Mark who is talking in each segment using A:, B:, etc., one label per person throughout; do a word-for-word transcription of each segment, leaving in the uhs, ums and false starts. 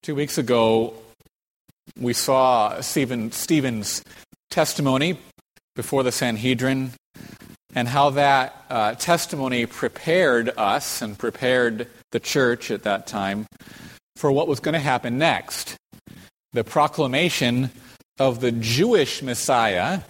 A: few weeks ago, we saw Stephen, Stephen's testimony before the Sanhedrin and how that uh, testimony prepared us and prepared the church at that time for what was going to happen next. The proclamation of the Jewish Messiah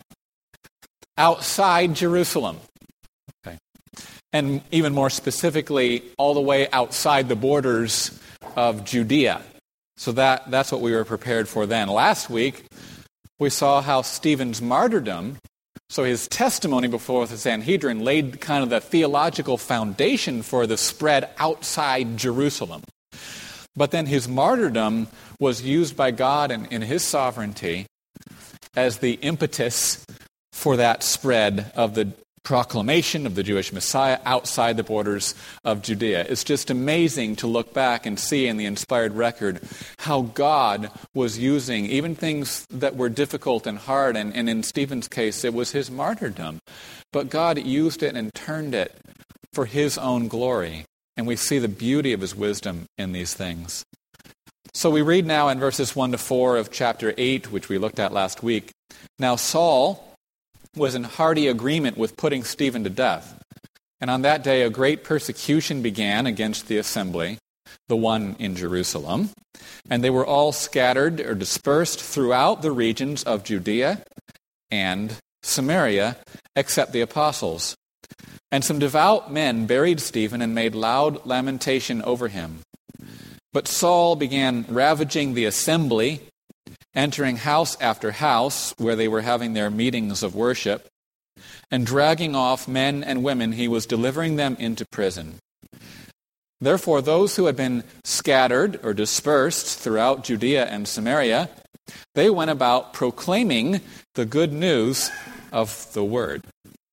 A: outside Jerusalem. Okay. And even more specifically, all the way outside the borders of Judea. So that, that's what we were prepared for then. Last week, we saw how Stephen's martyrdom, so his testimony before the Sanhedrin, laid kind of the theological foundation for the spread outside Jerusalem. But then his martyrdom was used by God in, in his sovereignty as the impetus for that spread of the proclamation of the Jewish Messiah outside the borders of Judea. It's just amazing to look back and see in the inspired record how God was using even things that were difficult and hard, and, and in Stephen's case, it was his martyrdom. But God used it and turned it for his own glory, and we see the beauty of his wisdom in these things. So we read now in verses one to four of chapter eight, which we looked at last week. Now Saul was in hearty agreement with putting Stephen to death. And on that day a great persecution began against the assembly, the one in Jerusalem. And they were all scattered or dispersed throughout the regions of Judea and Samaria, except the apostles. And some devout men buried Stephen and made loud lamentation over him. But Saul began ravaging the assembly, entering house after house where they were having their meetings of worship, and dragging off men and women, he was delivering them into prison. Therefore, those who had been scattered or dispersed throughout Judea and Samaria, they went about proclaiming the good news of the word.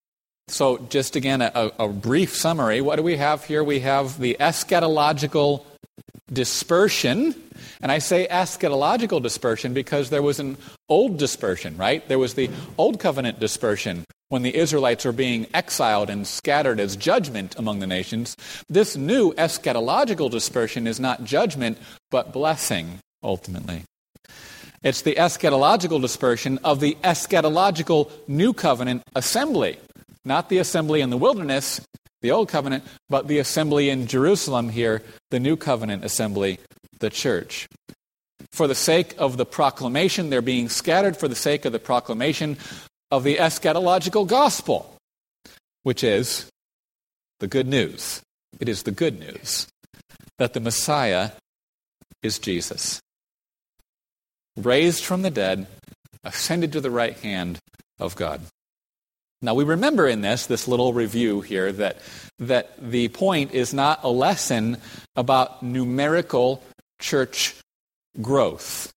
A: So just again, a, a brief summary. What do we have here? We have the eschatological dispersion. And I say eschatological dispersion because there was an old dispersion, right? There was the Old Covenant dispersion when the Israelites were being exiled and scattered as judgment among the nations. This new eschatological dispersion is not judgment, but blessing, ultimately. It's the eschatological dispersion of the eschatological New Covenant assembly. Not the assembly in the wilderness, the Old Covenant, but the assembly in Jerusalem here, the New Covenant assembly, the church. For the sake of the proclamation, they're being scattered for the sake of the proclamation of the eschatological gospel, which is the good news. It is the good news that the Messiah is Jesus, raised from the dead, ascended to the right hand of God. Now we remember in this, this little review here, that, that the point is not a lesson about numerical church growth.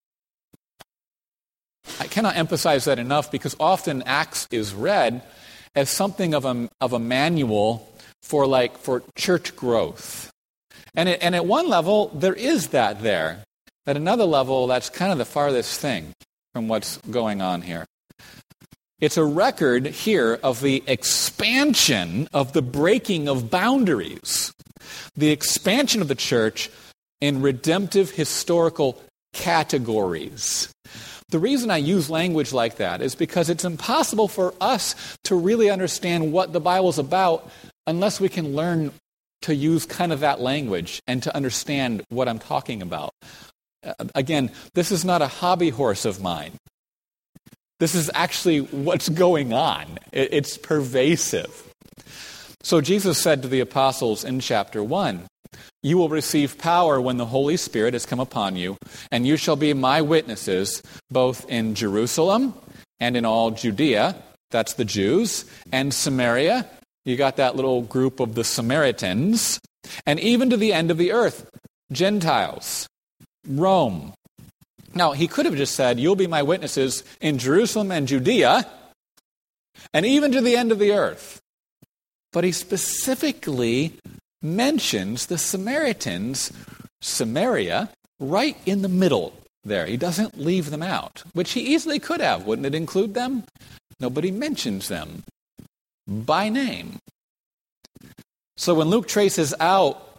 A: I cannot emphasize that enough because often Acts is read as something of a, of a manual for like for church growth. And, it, and at one level, there is that there. At another level, that's kind of the farthest thing from what's going on here. It's a record here of the expansion of the breaking of boundaries, the expansion of the church in redemptive historical categories. The reason I use language like that is because it's impossible for us to really understand what the Bible's about unless we can learn to use kind of that language and to understand what I'm talking about. Uh, again, this is not a hobby horse of mine. This is actually what's going on. It's pervasive. So Jesus said to the apostles in chapter one, "You will receive power when the Holy Spirit has come upon you, and you shall be my witnesses both in Jerusalem and in all Judea," that's the Jews, "and Samaria," you got that little group of the Samaritans, "and even to the end of the earth," Gentiles, Rome. Now, he could have just said, "You'll be my witnesses in Jerusalem and Judea, and even to the end of the earth." But he specifically mentions the Samaritans, Samaria, right in the middle there. He doesn't leave them out, which he easily could have. Wouldn't it include them? Nobody mentions them by name. So when Luke traces out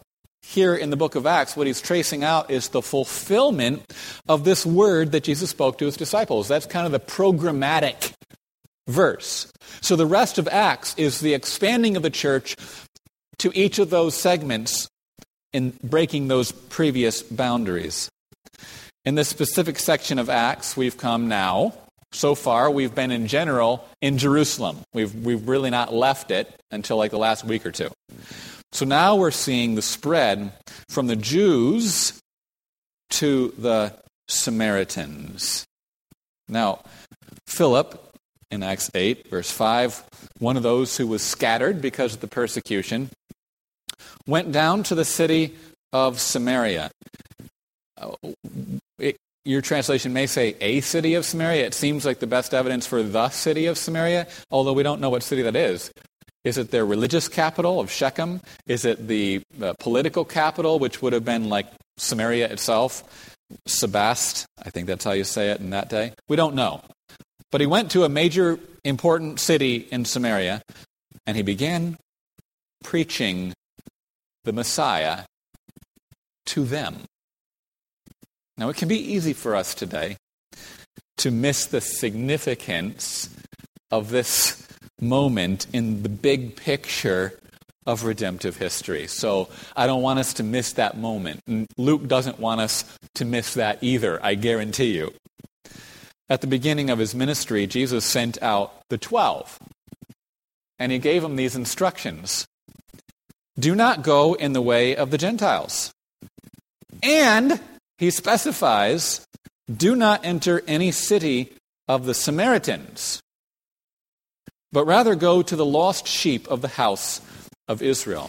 A: here in the book of Acts, what he's tracing out is the fulfillment of this word that Jesus spoke to his disciples. That's kind of the programmatic verse. So the rest of Acts is the expanding of the church to each of those segments in breaking those previous boundaries. In this specific section of Acts, we've come now. So far, we've been in general in Jerusalem. We've we've really not left it until like the last week or two. So now we're seeing the spread from the Jews to the Samaritans. Now, Philip, in Acts eight, verse five, one of those who was scattered because of the persecution, went down to the city of Samaria. It, your translation may say a city of Samaria. It seems like the best evidence for the city of Samaria, although we don't know what city that is. Is it their religious capital of Shechem? Is it the uh, political capital, which would have been like Samaria itself? Sebast, I think that's how you say it in that day. We don't know. But he went to a major important city in Samaria, and he began preaching the Messiah to them. Now, it can be easy for us today to miss the significance of this moment in the big picture of redemptive history. So I don't want us to miss that moment. And Luke doesn't want us to miss that either, I guarantee you. At the beginning of his ministry, Jesus sent out the twelve, and he gave them these instructions. Do not go in the way of the Gentiles. And he specifies, do not enter any city of the Samaritans, but rather go to the lost sheep of the house of Israel.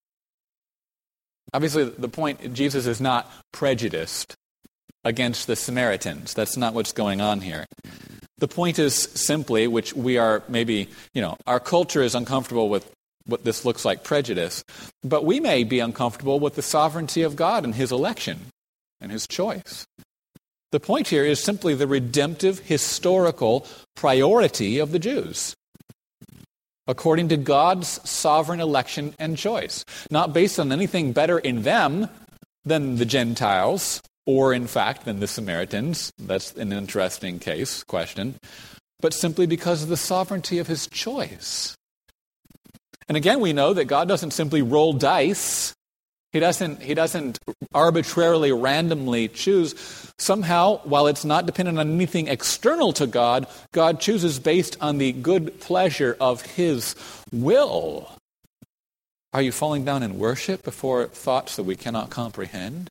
A: Obviously, the point, Jesus is not prejudiced against the Samaritans. That's not what's going on here. The point is simply, which we are maybe, you know, our culture is uncomfortable with what this looks like prejudice, but we may be uncomfortable with the sovereignty of God and his election and his choice. The point here is simply the redemptive historical priority of the Jews, according to God's sovereign election and choice, not based on anything better in them than the Gentiles, or in fact than the Samaritans. That's an interesting case, question, but simply because of the sovereignty of his choice. And again, we know that God doesn't simply roll dice. He doesn't, he doesn't arbitrarily, randomly choose. Somehow, while it's not dependent on anything external to God, God chooses based on the good pleasure of his will. Are you falling down in worship before thoughts that we cannot comprehend?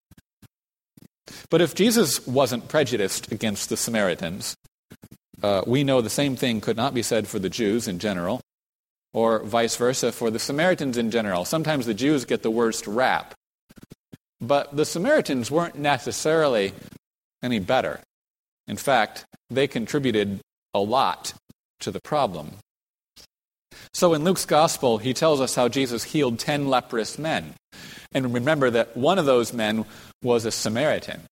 A: But if Jesus wasn't prejudiced against the Samaritans, uh, we know the same thing could not be said for the Jews in general, or vice versa for the Samaritans in general. Sometimes the Jews get the worst rap, but the Samaritans weren't necessarily any better. In fact, they contributed a lot to the problem. So in Luke's gospel, he tells us how Jesus healed ten leprous men. And remember that one of those men was a Samaritan.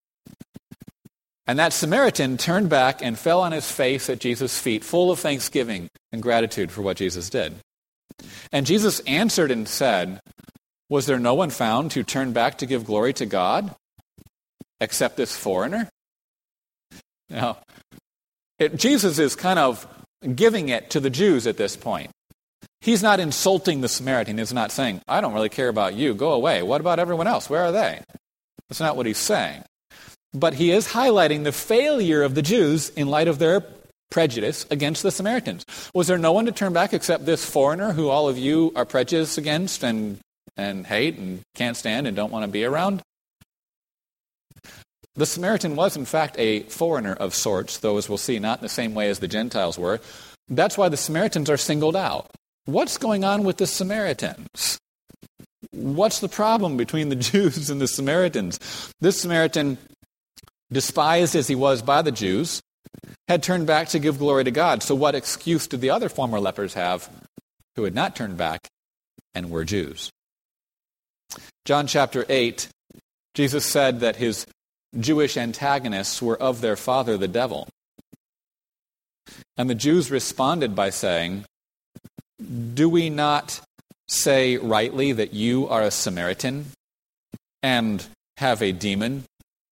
A: And that Samaritan turned back and fell on his face at Jesus' feet, full of thanksgiving and gratitude for what Jesus did. And Jesus answered and said, was there no one found who turned back to give glory to God except this foreigner? Now, it, Jesus is kind of giving it to the Jews at this point. He's not insulting the Samaritan. He's not saying, I don't really care about you. Go away. What about everyone else? Where are they? That's not what he's saying. But he is highlighting the failure of the Jews in light of their prejudice against the Samaritans. Was there no one to turn back except this foreigner who all of you are prejudiced against and, and hate and can't stand and don't want to be around? The Samaritan was, in fact, a foreigner of sorts, though, as we'll see, not in the same way as the Gentiles were. That's why the Samaritans are singled out. What's going on with the Samaritans? What's the problem between the Jews and the Samaritans? This Samaritan, despised as he was by the Jews, had turned back to give glory to God. So what excuse did the other former lepers have who had not turned back and were Jews? John chapter eight, Jesus said that his Jewish antagonists were of their father, the devil. And the Jews responded by saying, do we not say rightly that you are a Samaritan and have a demon?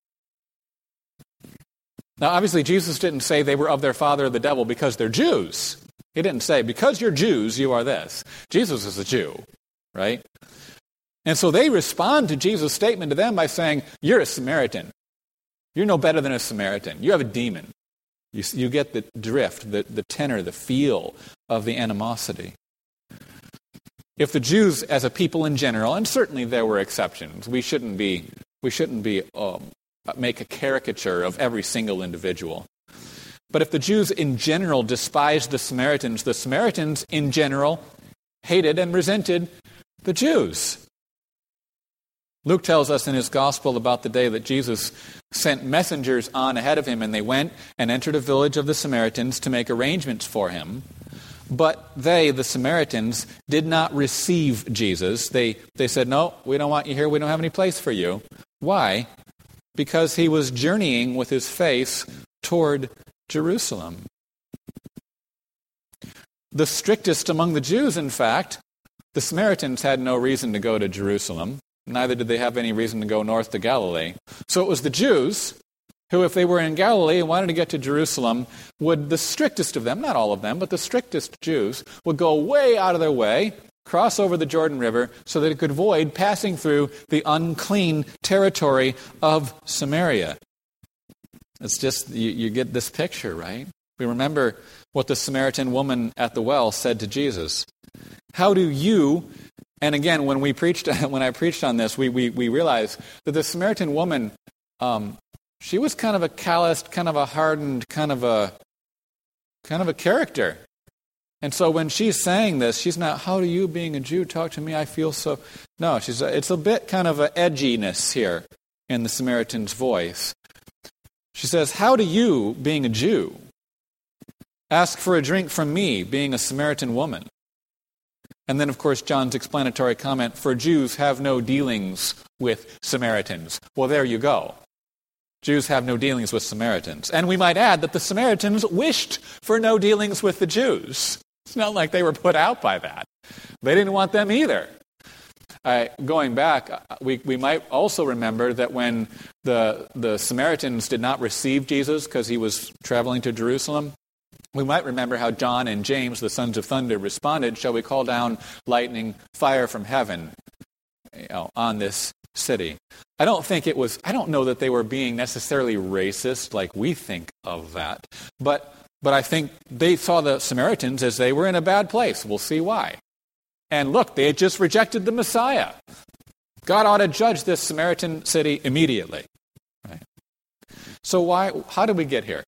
A: Now, obviously, Jesus didn't say they were of their father, the devil, because they're Jews. He didn't say, because you're Jews, you are this. Jesus is a Jew, right? And so they respond to Jesus' statement to them by saying, you're a Samaritan. You're no better than a Samaritan. You have a demon. You, you get the drift, the, the tenor, the feel of the animosity. If the Jews as a people in general, and certainly there were exceptions, we shouldn't be, we shouldn't be um, make a caricature of every single individual. But if the Jews in general despised the Samaritans, the Samaritans in general hated and resented the Jews. Luke tells us in his gospel about the day that Jesus sent messengers on ahead of him, and they went and entered a village of the Samaritans to make arrangements for him. But they, the Samaritans, did not receive Jesus. They, they said, no, we don't want you here. We don't have any place for you. Why? Because he was journeying with his face toward Jerusalem. The strictest among the Jews, in fact, the Samaritans had no reason to go to Jerusalem. Neither did they have any reason to go north to Galilee. So it was the Jews who, if they were in Galilee and wanted to get to Jerusalem, would, the strictest of them, not all of them, but the strictest Jews, would go way out of their way, cross over the Jordan River, so that it could avoid passing through the unclean territory of Samaria. It's just, you, you get this picture, right? We remember what the Samaritan woman at the well said to Jesus. How do you... And again, when we preached, when I preached on this, we we, we realized that the Samaritan woman, um, she was kind of a calloused, kind of a hardened, kind of a kind of a character. And so when she's saying this, she's not, how do you, being a Jew, talk to me? I feel so... No, she's. It's a bit kind of an edginess here in the Samaritan's voice. She says, how do you, being a Jew, ask for a drink from me, being a Samaritan woman? And then, of course, John's explanatory comment, for Jews have no dealings with Samaritans. Well, there you go. Jews have no dealings with Samaritans. And we might add that the Samaritans wished for no dealings with the Jews. It's not like they were put out by that. They didn't want them either. Uh, going back, we, we might also remember that when the, the Samaritans did not receive Jesus because he was traveling to Jerusalem, we might remember how John and James, the sons of thunder, responded, shall we call down lightning, fire from heaven, you know, on this city. I don't think it was, I don't know that they were being necessarily racist like we think of that, but but I think they saw the Samaritans as they were in a bad place. We'll see why. And look, they had just rejected the Messiah. God ought to judge this Samaritan city immediately. Right? So why? How did we get here?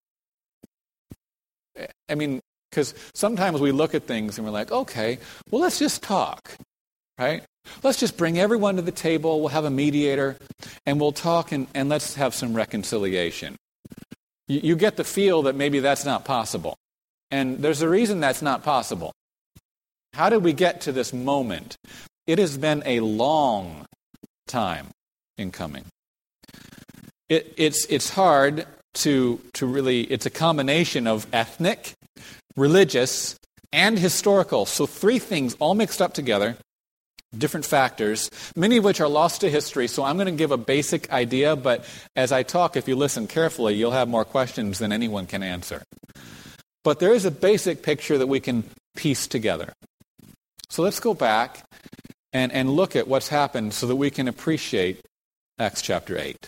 A: I mean, because sometimes we look at things and we're like, okay, well, let's just talk, right? Let's just bring everyone to the table. We'll have a mediator, and we'll talk, and, and let's have some reconciliation. You, you get the feel that maybe that's not possible. And there's a reason that's not possible. How did we get to this moment? It has been a long time in coming. It, it's, it's hard to, to really, it's a combination of ethnic, religious, and historical. So three things all mixed up together, different factors, many of which are lost to history. So I'm going to give a basic idea, but as I talk, if you listen carefully, you'll have more questions than anyone can answer. But there is a basic picture that we can piece together. So let's go back and, and look at what's happened so that we can appreciate Acts chapter eight.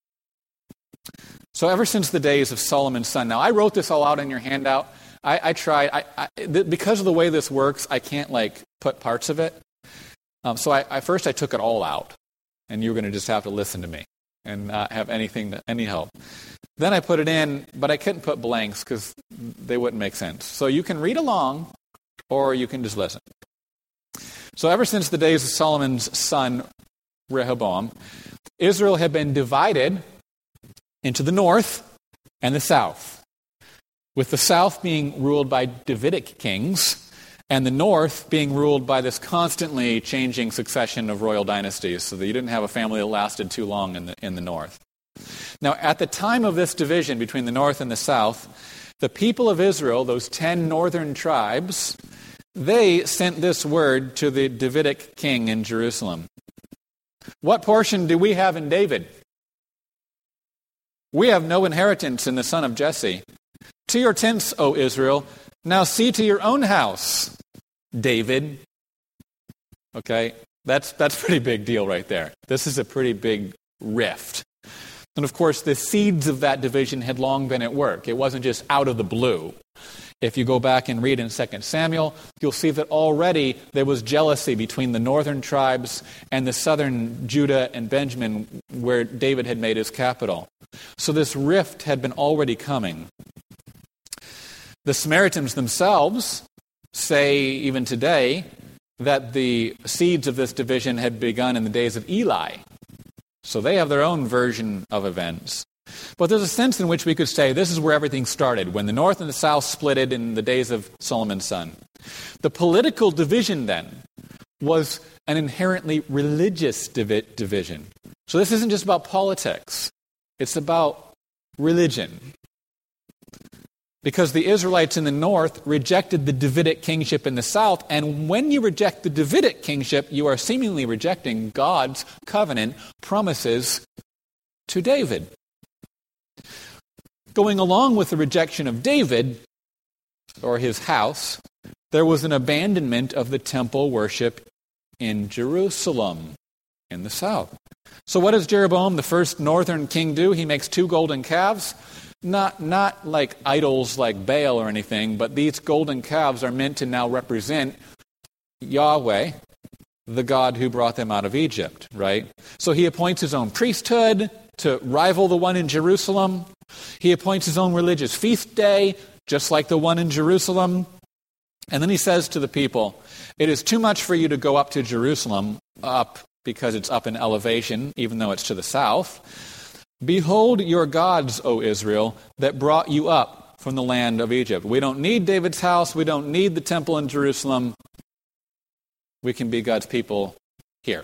A: So ever since the days of Solomon's son, now I wrote this all out in your handout. I, I tried, I, I, th- because of the way this works, I can't like put parts of it. Um, so I, I first I took it all out, and you're going to just have to listen to me and not have anything, to, any help. Then I put it in, but I couldn't put blanks because they wouldn't make sense. So you can read along, or you can just listen. So ever since the days of Solomon's son, Rehoboam, Israel had been divided into the north and the south, with the south being ruled by Davidic kings, and the north being ruled by this constantly changing succession of royal dynasties, so that you didn't have a family that lasted too long in the, in the north. Now, at the time of this division between the north and the south, the people of Israel, those ten northern tribes, they sent this word to the Davidic king in Jerusalem. What portion do we have in David? We have no inheritance in the son of Jesse. To your tents, O Israel. Now see to your own house, David. Okay, that's that's a pretty big deal right there. This is a pretty big rift. And of course, the seeds of that division had long been at work. It wasn't just out of the blue. If you go back and read in Second Samuel, you'll see that already there was jealousy between the northern tribes and the southern Judah and Benjamin, where David had made his capital. So this rift had been already coming. The Samaritans themselves say, even today, that the seeds of this division had begun in the days of Eli. So they have their own version of events. But there's a sense in which we could say this is where everything started, when the north and the south splitted in the days of Solomon's son. The political division then was an inherently religious divi- division. So this isn't just about politics. It's about religion. Because the Israelites in the north rejected the Davidic kingship in the south, and when you reject the Davidic kingship, you are seemingly rejecting God's covenant promises to David. Going along with the rejection of David, or his house, there was an abandonment of the temple worship in Jerusalem in the south. So what does Jeroboam, the first northern king, do? He makes two golden calves. Not, not like idols like Baal or anything, but these golden calves are meant to now represent Yahweh, the God who brought them out of Egypt, right? So he appoints his own priesthood to rival the one in Jerusalem. He appoints his own religious feast day, just like the one in Jerusalem. And then he says to the people, it is too much for you to go up to Jerusalem, up because it's up in elevation, even though it's to the south. Behold your gods, O Israel, that brought you up from the land of Egypt. We don't need David's house. We don't need the temple in Jerusalem. We can be God's people here.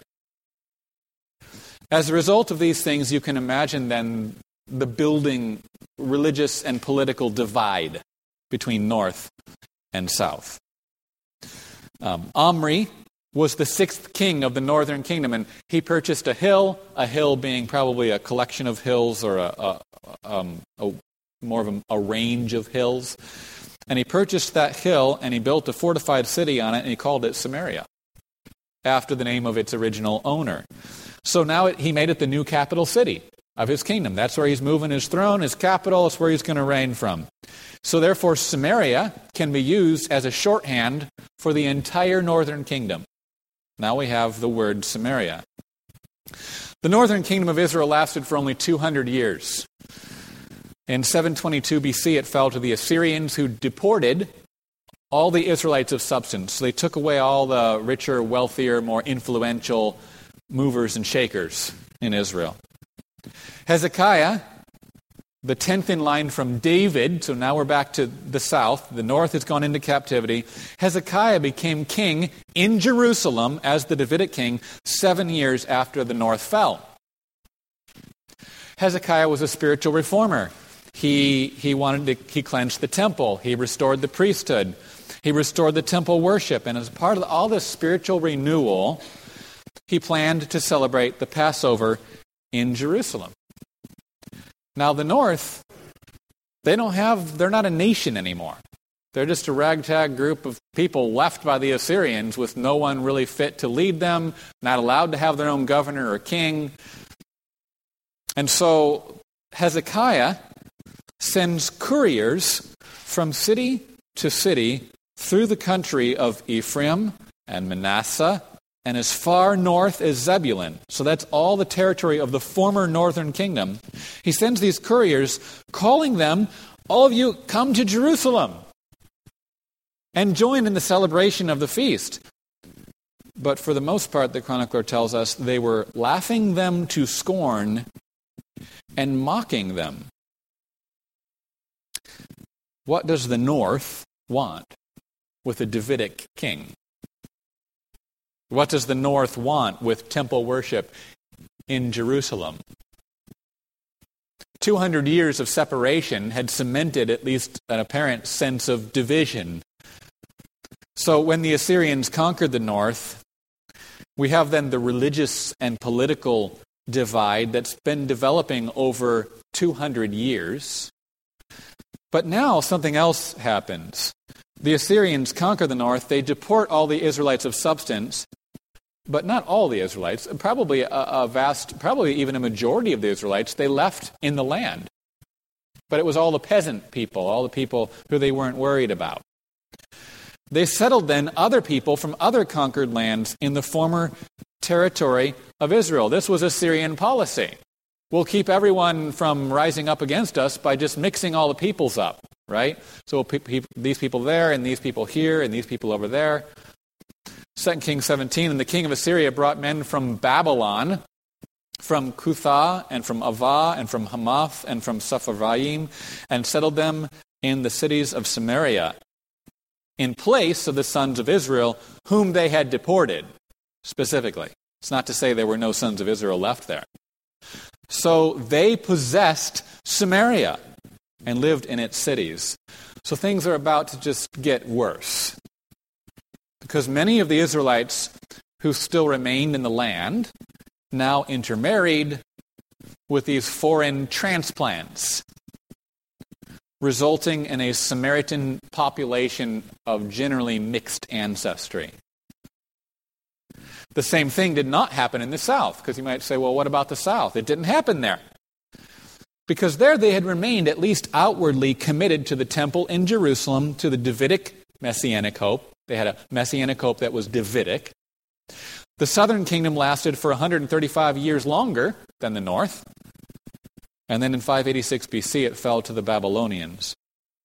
A: As a result of these things, you can imagine then the building religious and political divide between north and south. Um, Omri was the sixth king of the northern kingdom, and he purchased a hill, a hill being probably a collection of hills or a, a, um, a more of a, a range of hills. And he purchased that hill, and he built a fortified city on it, and he called it Samaria, after the name of its original owner. So now it, he made it the new capital city of his kingdom. That's where he's moving his throne, his capital. It's where he's going to reign from. So therefore, Samaria can be used as a shorthand for the entire northern kingdom. Now we have the word Samaria. The northern kingdom of Israel lasted for only two hundred years. In seven twenty-two B C, it fell to the Assyrians, who deported all the Israelites of substance. So they took away all the richer, wealthier, more influential movers and shakers in Israel. Hezekiah, the tenth in line from David, so now we're back to the south. The north has gone into captivity. Hezekiah became king in Jerusalem as the Davidic king seven years after the north fell. Hezekiah was a spiritual reformer. He, he wanted to, he cleansed the temple. He restored the priesthood. He restored the temple worship. And as part of all this spiritual renewal, he planned to celebrate the Passover in Jerusalem. Now the north, they don't have, they're not a nation anymore. They're just a ragtag group of people left by the Assyrians with no one really fit to lead them, not allowed to have their own governor or king. And so Hezekiah sends couriers from city to city through the country of Ephraim and Manasseh and as far north as Zebulun. So that's all the territory of the former northern kingdom. He sends these couriers calling them, all of you come to Jerusalem and join in the celebration of the feast. But for the most part, the chronicler tells us, they were laughing them to scorn and mocking them. What does the north want with a Davidic king? What does the north want with temple worship in Jerusalem? two hundred years of separation had cemented at least an apparent sense of division. So when the Assyrians conquered the north, We have then the religious and political divide that's been developing over two hundred years. But now something else happens. The Assyrians conquer the north. They deport all the Israelites of substance, but not all the Israelites. Probably a, a vast, probably even a majority of the Israelites, they left in the land. But it was all the peasant people, all the people who they weren't worried about. They settled then other people from other conquered lands in the former territory of Israel. This was Assyrian policy. We'll keep everyone from rising up against us by just mixing all the peoples up, right? So we'll pe- pe- these people there, and these people here, and these people over there. Second Kings seventeen, and the king of Assyria brought men from Babylon, from Cuthah, and from Avah, and from Hamath, and from Sepharvaim, and settled them in the cities of Samaria, in place of the sons of Israel, whom they had deported, specifically. It's not to say there were no sons of Israel left there. So they possessed Samaria and lived in its cities. So things are about to just get worse. Because many of the Israelites who still remained in the land now intermarried with these foreign transplants, resulting in a Samaritan population of generally mixed ancestry. The same thing did not happen in the south, because you might say, well, what about the south? It didn't happen there. Because there they had remained at least outwardly committed to the temple in Jerusalem, to the Davidic Messianic hope. They had a Messianic hope that was Davidic. The southern kingdom lasted for one hundred thirty-five years longer than the north. And then in five eighty-six B C it fell to the Babylonians.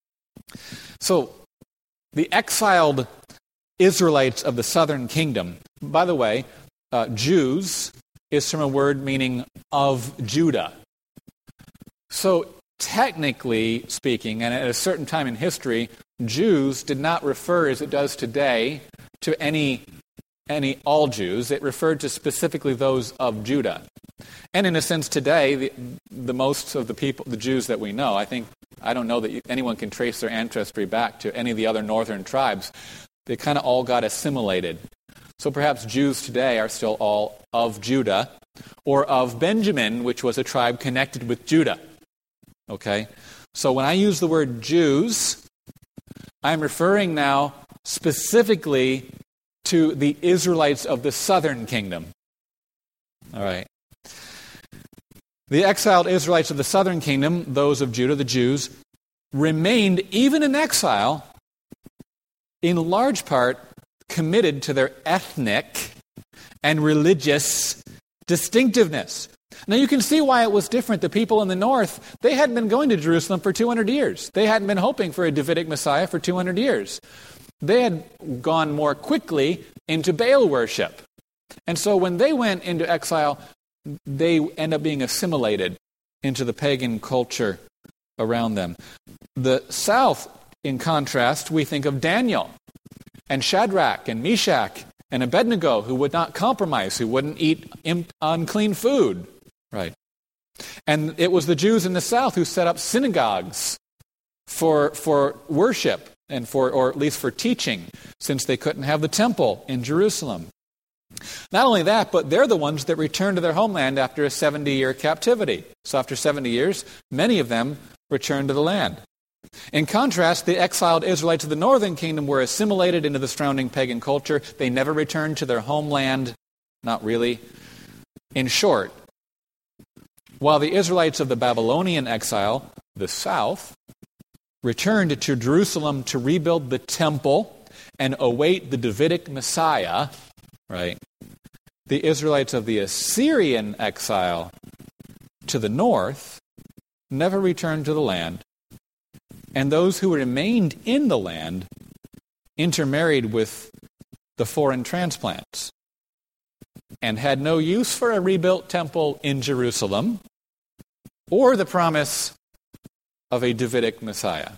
A: So the exiled Israelites of the southern kingdom, by the way, uh, Jews is from a word meaning of Judah. So technically speaking, and at a certain time in history, Jews did not refer, as it does today, to any any all Jews. It referred to specifically those of Judah. And in a sense today, the, the most of the people, the Jews that we know, I think, I don't know that anyone can trace their ancestry back to any of the other northern tribes. They kind of all got assimilated. So perhaps Jews today are still all of Judah, or of Benjamin, which was a tribe connected with Judah. Okay? So when I use the word Jews, I'm referring now specifically to the Israelites of the southern kingdom. All right. The exiled Israelites of the southern kingdom, those of Judah, the Jews, remained, even in exile, in large part committed to their ethnic and religious distinctiveness. Now you can see why it was different. The people in the north, they hadn't been going to Jerusalem for two hundred years. They hadn't been hoping for a Davidic Messiah for two hundred years. They had gone more quickly into Baal worship. And so when they went into exile, they end up being assimilated into the pagan culture around them. The south, in contrast, we think of Daniel and Shadrach and Meshach and Abednego, who would not compromise, who wouldn't eat unclean food. Right. And it was the Jews in the south who set up synagogues for for worship and for, or at least for teaching, since they couldn't have the temple in Jerusalem. Not only that, but they're the ones that returned to their homeland after a seventy-year captivity. So after seventy years, many of them returned to the land. In contrast, the exiled Israelites of the northern kingdom were assimilated into the surrounding pagan culture. They never returned to their homeland. Not really. In short, while the Israelites of the Babylonian exile, the south, returned to Jerusalem to rebuild the temple and await the Davidic Messiah, right? The Israelites of the Assyrian exile to the north never returned to the land, and those who remained in the land intermarried with the foreign transplants and had no use for a rebuilt temple in Jerusalem or the promise of a Davidic Messiah.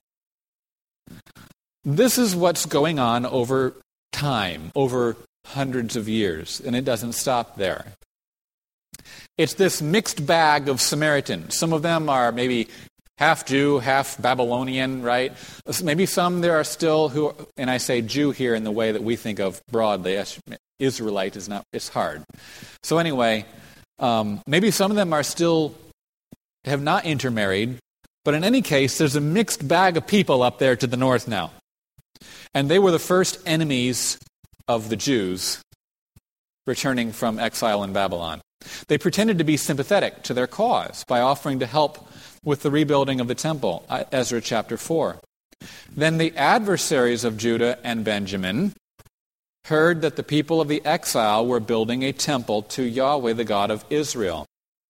A: This is what's going on over time, over hundreds of years, and it doesn't stop there. It's this mixed bag of Samaritans. Some of them are maybe half Jew, half Babylonian, right? Maybe some there are still who, and I say Jew here in the way that we think of broadly, Israelite is not, it's hard. So anyway, um, maybe some of them are still, have not intermarried, but in any case, there's a mixed bag of people up there to the north now. And they were the first enemies of the Jews returning from exile in Babylon. They pretended to be sympathetic to their cause by offering to help with the rebuilding of the temple, Ezra chapter four. Then the adversaries of Judah and Benjamin heard that the people of the exile were building a temple to Yahweh, the God of Israel.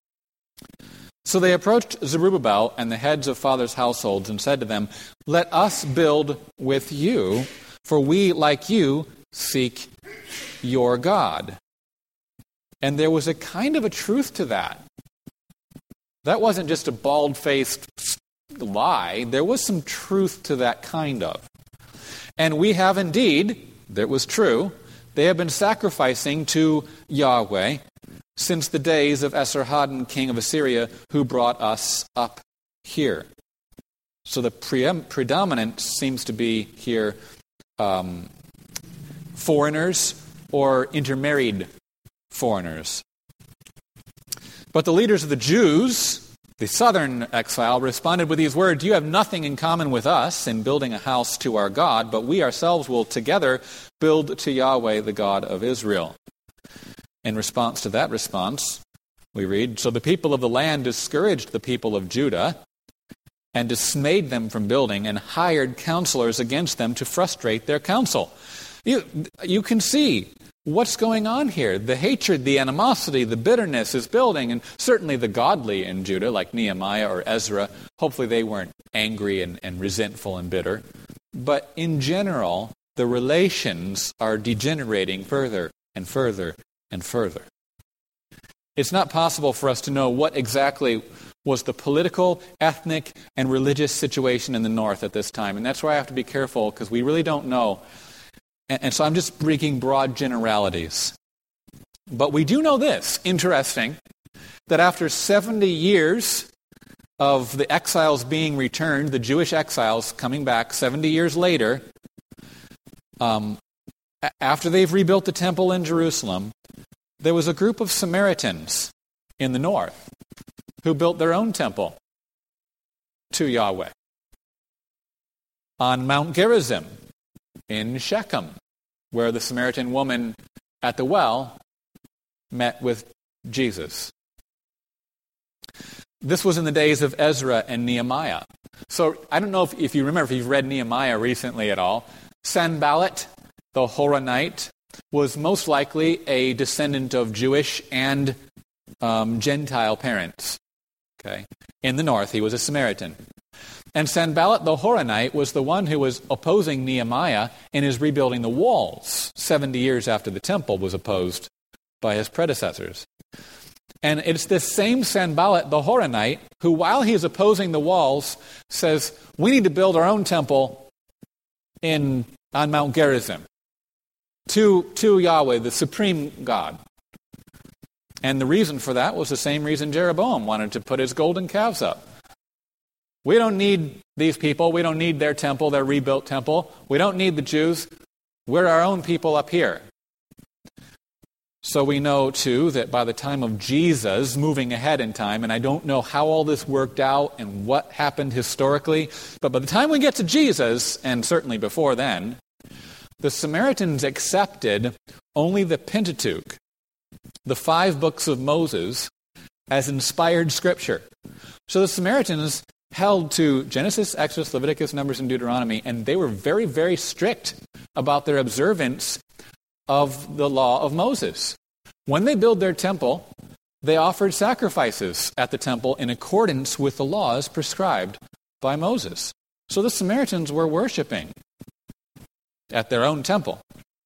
A: So they approached Zerubbabel and the heads of fathers' households and said to them, "Let us build with you, for we, like you, seek your God." And there was a kind of a truth to that. That wasn't just a bald-faced lie. There was some truth to that kind of. And we have indeed, that was true, they have been sacrificing to Yahweh since the days of Esarhaddon, king of Assyria, who brought us up here. So the pre- predominant seems to be here um, foreigners or intermarried foreigners. But the leaders of the Jews, the southern exile, responded with these words, "You have nothing in common with us in building a house to our God, but we ourselves will together build to Yahweh, the God of Israel." In response to that response, we read, "So the people of the land discouraged the people of Judah and dismayed them from building and hired counselors against them to frustrate their counsel." You, you can see what's going on here. The hatred, the animosity, the bitterness is building, and certainly the godly in Judah, like Nehemiah or Ezra, hopefully they weren't angry and, and resentful and bitter. But in general, the relations are degenerating further and further and further. It's not possible for us to know what exactly was the political, ethnic, and religious situation in the north at this time. And that's why I have to be careful, because we really don't know. And, and so I'm just speaking broad generalities. But we do know this, interesting, that after seventy years of the exiles being returned, the Jewish exiles coming back seventy years later, um, after they've rebuilt the temple in Jerusalem, there was a group of Samaritans in the north who built their own temple to Yahweh on Mount Gerizim in Shechem, where the Samaritan woman at the well met with Jesus. This was in the days of Ezra and Nehemiah. So I don't know if, if you remember, if you've read Nehemiah recently at all, Sanballat, the Horonite, was most likely a descendant of Jewish and um, Gentile parents. Okay, in the north, he was a Samaritan. And Sanballat the Horonite was the one who was opposing Nehemiah in his rebuilding the walls seventy years after the temple was opposed by his predecessors. And it's this same Sanballat the Horonite who, while he is opposing the walls, says, "We need to build our own temple in on Mount Gerizim to, to Yahweh, the supreme God." And the reason for that was the same reason Jeroboam wanted to put his golden calves up. We don't need these people. We don't need their temple, their rebuilt temple. We don't need the Jews. We're our own people up here. So we know, too, that by the time of Jesus, moving ahead in time, and I don't know how all this worked out and what happened historically, but by the time we get to Jesus, and certainly before then, the Samaritans accepted only the Pentateuch, the five books of Moses, as inspired scripture. So the Samaritans held to Genesis, Exodus, Leviticus, Numbers, and Deuteronomy, and they were very, very strict about their observance of the law of Moses. When they built their temple, they offered sacrifices at the temple in accordance with the laws prescribed by Moses. So the Samaritans were worshiping at their own temple.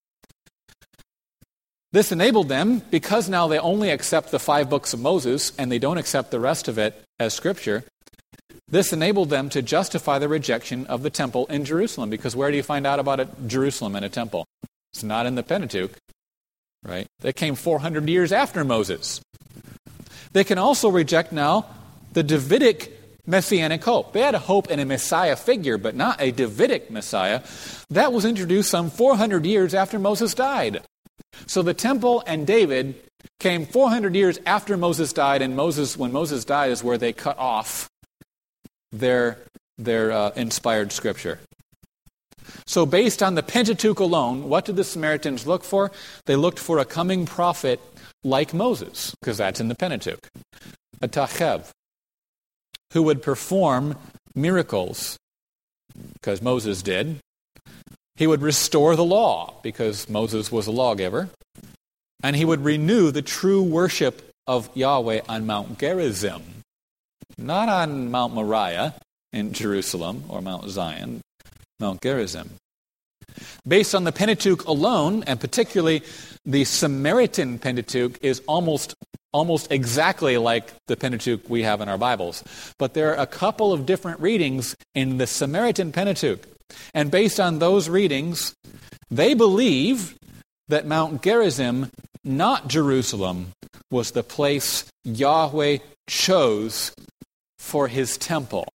A: This enabled them, because now they only accept the five books of Moses and they don't accept the rest of it as scripture, this enabled them to justify the rejection of the temple in Jerusalem. Because where do you find out about a Jerusalem and a temple? It's not in the Pentateuch, right? That came four hundred years after Moses. They can also reject now the Davidic messianic hope. They had a hope in a Messiah figure, but not a Davidic Messiah. That was introduced some four hundred years after Moses died. So the temple and David came four hundred years after Moses died, and Moses, when Moses died, is where they cut off their, their uh, inspired scripture. So based on the Pentateuch alone, what did the Samaritans look for? They looked for a coming prophet like Moses, because that's in the Pentateuch, a Tachev, who would perform miracles, because Moses did. He would restore the law, because Moses was a lawgiver. And he would renew the true worship of Yahweh on Mount Gerizim, not on Mount Moriah in Jerusalem or Mount Zion, Mount Gerizim. Based on the Pentateuch alone, and particularly the Samaritan Pentateuch, is almost almost exactly like the Pentateuch we have in our Bibles. But there are a couple of different readings in the Samaritan Pentateuch. And based on those readings, they believe that Mount Gerizim, not Jerusalem, was the place Yahweh chose for his temple.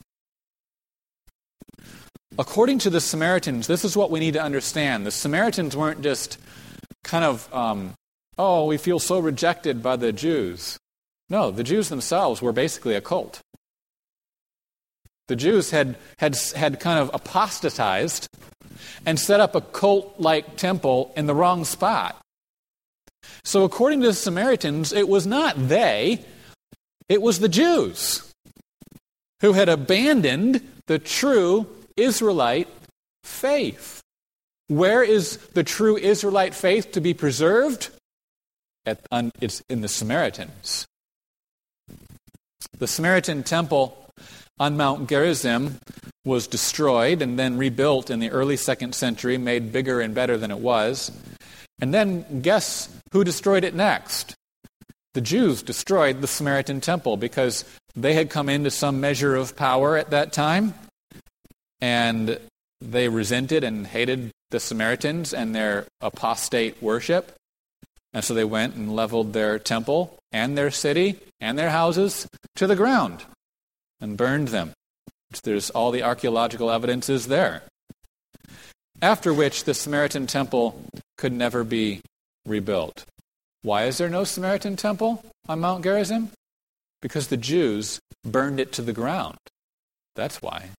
A: According to the Samaritans, this is what we need to understand. The Samaritans weren't just kind of, um, oh, we feel so rejected by the Jews. No, the Jews themselves were basically a cult. The Jews had, had, had kind of apostatized and set up a cult-like temple in the wrong spot. So according to the Samaritans, it was not they, it was the Jews who had abandoned the true Israelite faith. Where is the true Israelite faith to be preserved? At, on, it's in the Samaritans. The Samaritan temple on Mount Gerizim was destroyed and then rebuilt in the early second century, made bigger and better than it was. And then guess who destroyed it next? The Jews destroyed the Samaritan temple because they had come into some measure of power at that time, and they resented and hated the Samaritans and their apostate worship. And so they went and leveled their temple and their city and their houses to the ground and burned them. There's all the archaeological evidence is there. After which the Samaritan temple could never be rebuilt. Why is there no Samaritan temple on Mount Gerizim? Because the Jews burned it to the ground. That's why.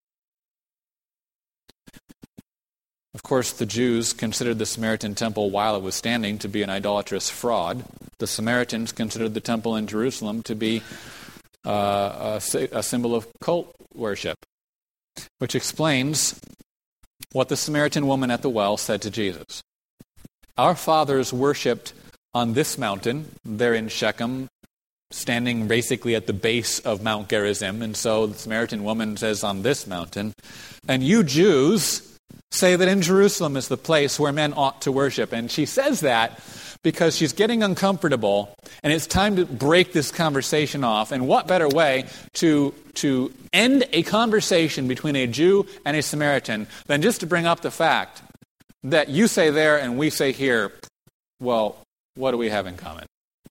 A: Of course, the Jews considered the Samaritan temple while it was standing to be an idolatrous fraud. The Samaritans considered the temple in Jerusalem to be uh, a, a symbol of cult worship, which explains what the Samaritan woman at the well said to Jesus. Our fathers worshipped on this mountain, there in Shechem, standing basically at the base of Mount Gerizim, and so the Samaritan woman says on this mountain, and you Jews say that in Jerusalem is the place where men ought to worship. And she says that because she's getting uncomfortable, and it's time to break this conversation off. And what better way to, to end a conversation between a Jew and a Samaritan than just to bring up the fact that you say there and we say here, well, what do we have in common?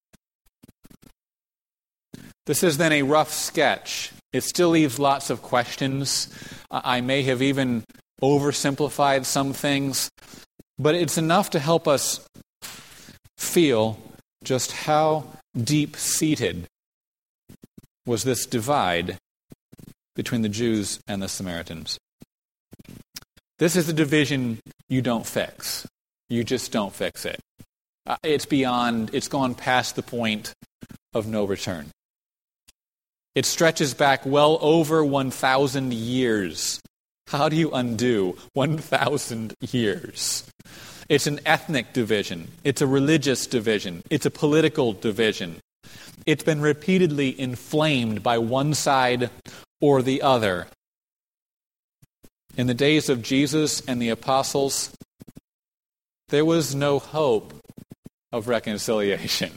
A: This is then a rough sketch. It still leaves lots of questions. I may have even oversimplified some things, but it's enough to help us feel just how deep-seated was this divide between the Jews and the Samaritans. This is a division you don't fix. You just don't fix it. Uh, it's beyond, it's gone past the point of no return. It stretches back well over one thousand years. How do you undo one thousand years? It's an ethnic division. It's a religious division. It's a political division. It's been repeatedly inflamed by one side or the other. In the days of Jesus and the apostles, there was no hope of reconciliation.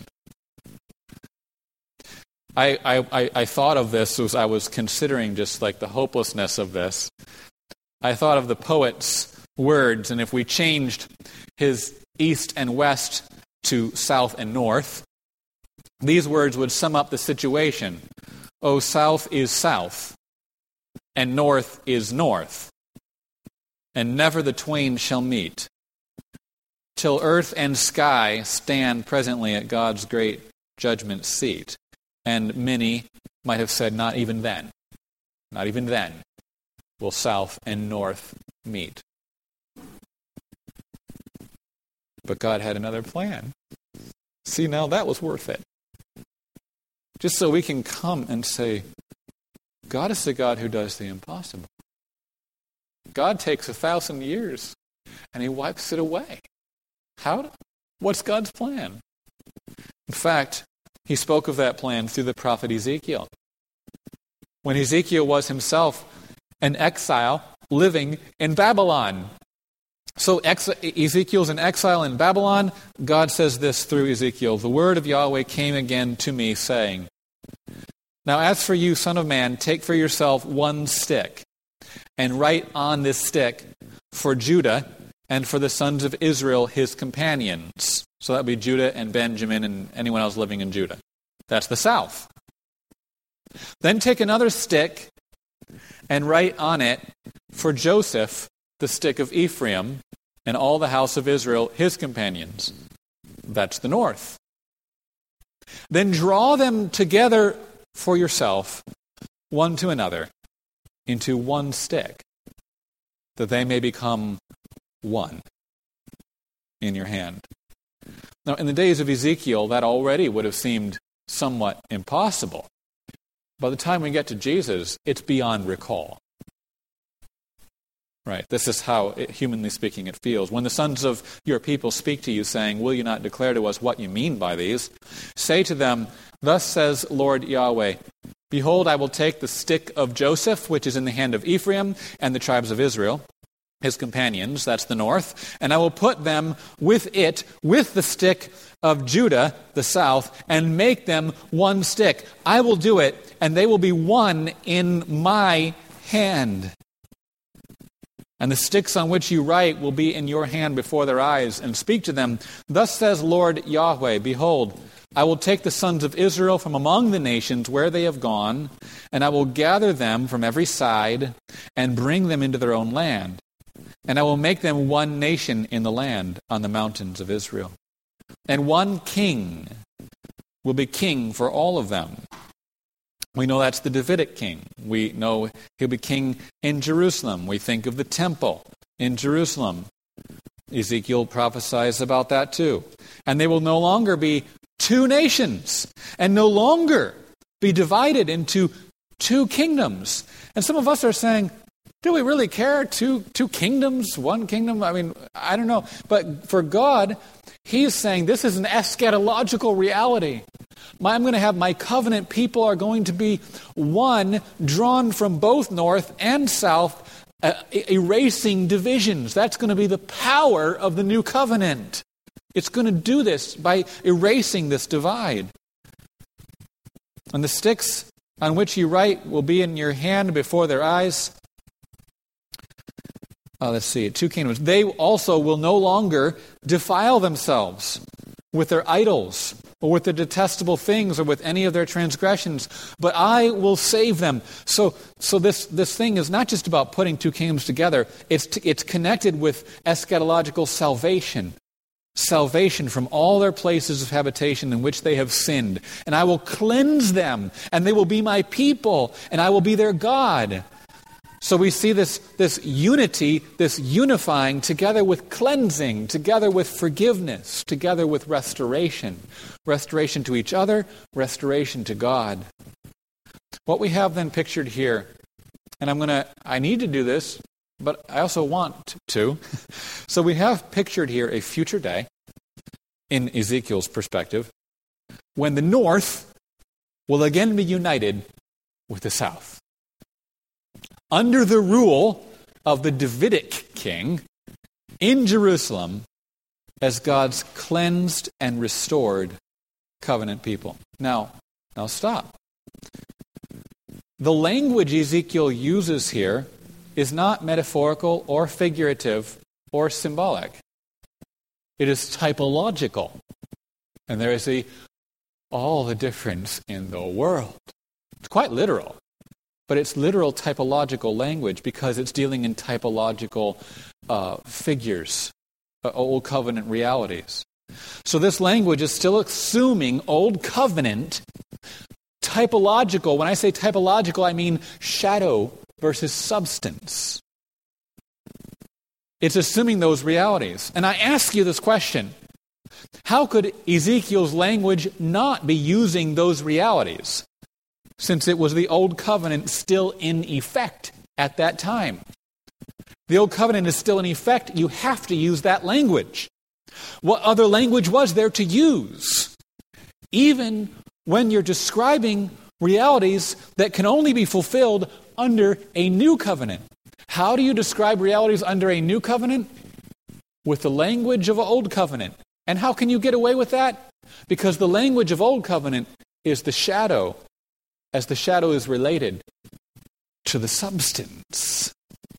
A: I, I, I thought of this as I was considering just like the hopelessness of this. I thought of the poet's words, and if we changed his east and west to south and north, these words would sum up the situation. Oh, south is south, and north is north, and never the twain shall meet. till earth and sky stand presently at God's great judgment seat. And many might have said, not even then. Not even then will south and north meet. But God had another plan. See, now that was worth it. Just so we can come and say, God is the God who does the impossible. God takes a thousand years and he wipes it away. How? What's God's plan? In fact, he spoke of that plan through the prophet Ezekiel. When Ezekiel was himself an exile living in Babylon. So ex- Ezekiel's an exile in Babylon. God says this through Ezekiel, the word of Yahweh came again to me, saying, now as for you, son of man, take for yourself one stick, and write on this stick for Judah and for the sons of Israel, his companions. So that would be Judah and Benjamin and anyone else living in Judah. That's the south. Then take another stick and write on it for Joseph, the stick of Ephraim, and all the house of Israel, his companions. That's the north. Then draw them together for yourself, one to another, into one stick, that they may become one in your hand. Now, in the days of Ezekiel, that already would have seemed somewhat impossible. By the time we get to Jesus, it's beyond recall. Right, this is how, it, humanly speaking, it feels. When the sons of your people speak to you, saying, will you not declare to us what you mean by these? Say to them, thus says Lord Yahweh, behold, I will take the stick of Joseph, which is in the hand of Ephraim, and the tribes of Israel, his companions, that's the north, and I will put them with it, with the stick of Judah, the south, and make them one stick. I will do it, and they will be one in my hand. And the sticks on which you write will be in your hand before their eyes, and speak to them. Thus says Lord Yahweh, behold, I will take the sons of Israel from among the nations where they have gone, and I will gather them from every side, and bring them into their own land. And I will make them one nation in the land on the mountains of Israel. And one king will be king for all of them. We know that's the Davidic king. We know he'll be king in Jerusalem. We think of the temple in Jerusalem. Ezekiel prophesies about that too. And they will no longer be two nations, and no longer be divided into two kingdoms. And some of us are saying, do we really care? Two two kingdoms, one kingdom? I mean, I don't know. But for God, he's saying this is an eschatological reality. My, I'm going to have my covenant people are going to be one, drawn from both north and south, uh, erasing divisions. That's going to be the power of the new covenant. It's going to do this by erasing this divide. And the sticks on which you write will be in your hand before their eyes. Uh, let's see, two kingdoms. They also will no longer defile themselves with their idols or with their detestable things or with any of their transgressions, but I will save them. So so this, this thing is not just about putting two kingdoms together. It's t- it's connected with eschatological salvation. Salvation from all their places of habitation in which they have sinned. And I will cleanse them, and they will be my people, and I will be their God. So we see this, this unity, this unifying together with cleansing, together with forgiveness, together with restoration. Restoration to each other, restoration to God. What we have then pictured here, and I'm going to, I need to do this, but I also want to. So we have pictured here a future day, in Ezekiel's perspective, when the north will again be united with the south. Under the rule of the Davidic king in Jerusalem as God's cleansed and restored covenant people. Now, now stop. The language Ezekiel uses here is not metaphorical or figurative or symbolic. It is typological. And there is a all the difference in the world. It's quite literal. But it's literal typological language because it's dealing in typological uh, figures. uh, Old Covenant realities. So this language is still assuming Old Covenant typological. When I say typological, I mean shadow versus substance. It's assuming those realities. And I ask you this question: how could Ezekiel's language not be using those realities, since it was the Old Covenant still in effect at that time? The Old Covenant is still in effect. You have to use that language. What other language was there to use? Even when you're describing realities that can only be fulfilled under a new covenant. How do you describe realities under a new covenant? With the language of an old covenant. And how can you get away with that? Because the language of old covenant is the shadow, as the shadow is related to the substance.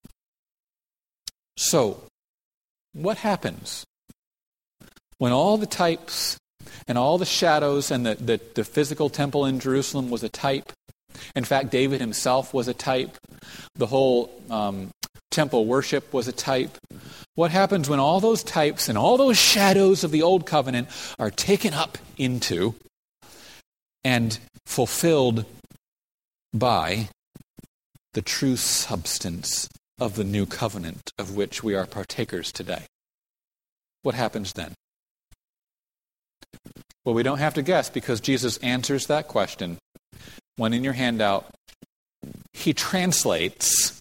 A: So, what happens when all the types and all the shadows, and the, the, the physical temple in Jerusalem was a type? In fact, David himself was a type. The whole um, temple worship was a type. What happens when all those types and all those shadows of the old covenant are taken up into and fulfilled by the true substance of the new covenant of which we are partakers today? What happens then? Well, we don't have to guess, because Jesus answers that question when in your handout he translates.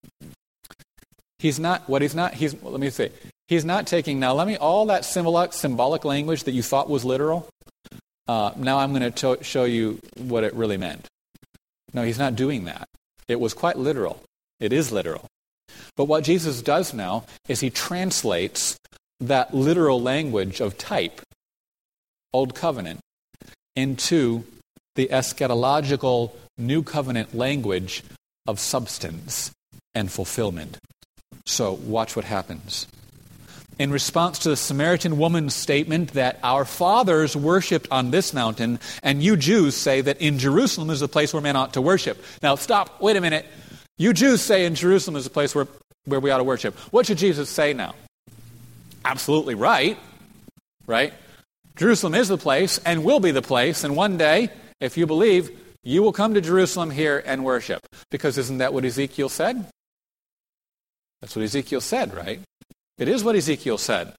A: He's not, what he's not, he's, let me say, he's not taking, now let me, all that symbolic, symbolic language that you thought was literal, uh, now I'm going to show you what it really meant. No, he's not doing that. It was quite literal. It is literal. But what Jesus does now is he translates that literal language of type, Old Covenant, into the eschatological New Covenant language of substance and fulfillment. So watch what happens. In response to the Samaritan woman's statement that our fathers worshipped on this mountain, and you Jews say that in Jerusalem is the place where men ought to worship. Now stop, wait a minute. You Jews say in Jerusalem is the place where, where we ought to worship. What should Jesus say now? Absolutely right. Right? Jerusalem is the place and will be the place, and one day, if you believe, you will come to Jerusalem here and worship. Because isn't that what Ezekiel said? That's what Ezekiel said, right? It is what Ezekiel said.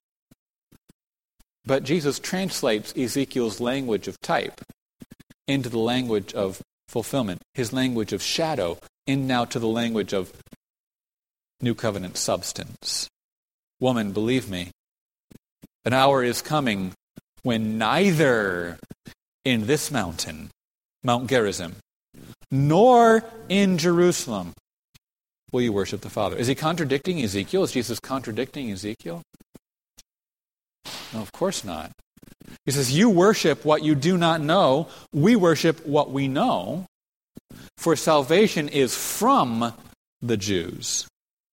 A: But Jesus translates Ezekiel's language of type into the language of fulfillment, his language of shadow, in now to the language of New Covenant substance. Woman, believe me, an hour is coming when neither in this mountain, Mount Gerizim, nor in Jerusalem will you worship the Father. Is he contradicting Ezekiel? Is Jesus contradicting Ezekiel? No, of course not. He says, you worship what you do not know. We worship what we know. For salvation is from the Jews.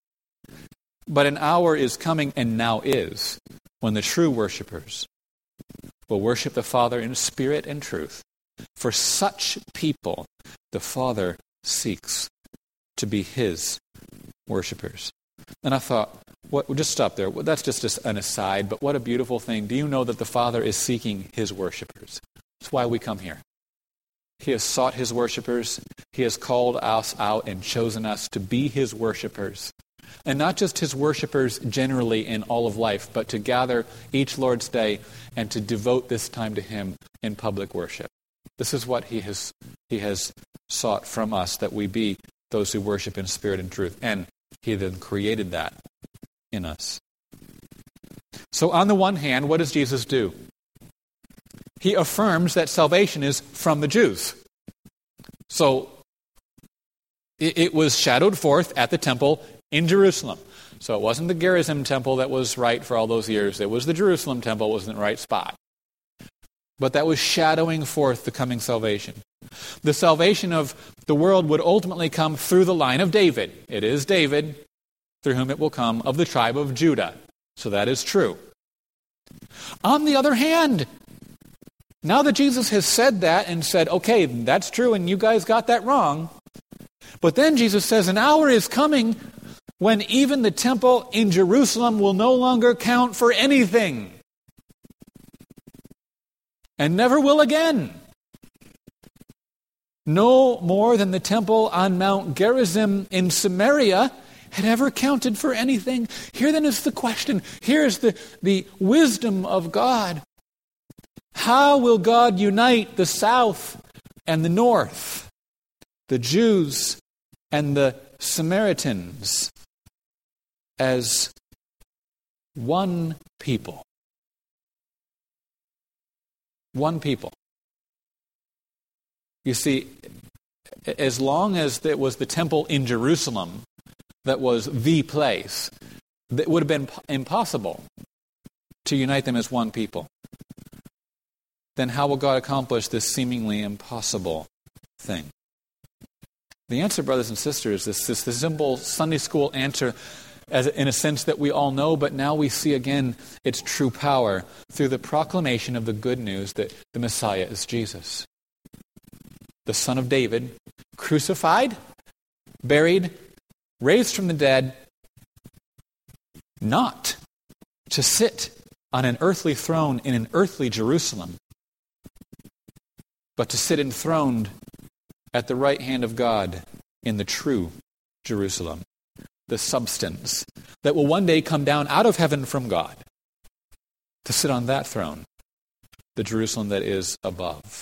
A: But an hour is coming, and now is, when the true worshipers will worship the Father in spirit and truth. For such people, the Father seeks to be his worshipers. And I thought, what, we'll just stop there. Well, that's just an aside, but what a beautiful thing. Do you know that the Father is seeking his worshipers? That's why we come here. He has sought his worshipers. He has called us out and chosen us to be his worshipers. And not just his worshipers generally in all of life, but to gather each Lord's Day and to devote this time to him in public worship. This is what he has he has sought from us, that we be those who worship in spirit and truth. And he then created that in us. So on the one hand, what does Jesus do? He affirms that salvation is from the Jews. So it, it was shadowed forth at the temple in Jerusalem. So it wasn't the Gerizim temple that was right for all those years. It was the Jerusalem temple was in the right spot. But that was shadowing forth the coming salvation. The salvation of the world would ultimately come through the line of David. It is David through whom it will come, of the tribe of Judah. So that is true. On the other hand, now that Jesus has said that and said, okay, that's true and you guys got that wrong, but then Jesus says, an hour is coming when even the temple in Jerusalem will no longer count for anything, and never will again. No more than the temple on Mount Gerizim in Samaria had ever counted for anything. Here then is the question. Here is the, the wisdom of God. How will God unite the south and the north, the Jews and the Samaritans, as one people? One people. You see, as long as it was the temple in Jerusalem that was the place, it would have been impossible to unite them as one people. Then how will God accomplish this seemingly impossible thing? The answer, brothers and sisters, is this the simple Sunday school answer, as in a sense that we all know, but now we see again its true power through the proclamation of the good news that the Messiah is Jesus, the Son of David, crucified, buried, raised from the dead, not to sit on an earthly throne in an earthly Jerusalem, but to sit enthroned at the right hand of God in the true Jerusalem, the substance that will one day come down out of heaven from God, to sit on that throne, the Jerusalem that is above.